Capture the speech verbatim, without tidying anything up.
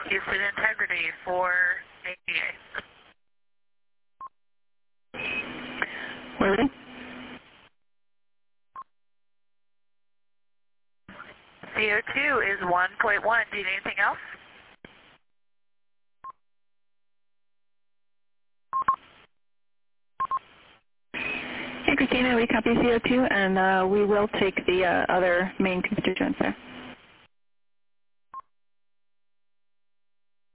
Houston Integrity for A P A. Where? C O two is one point one. Do you need anything else? Hey, Christina, we copy C O two, and uh, we will take the uh, other main constituents there.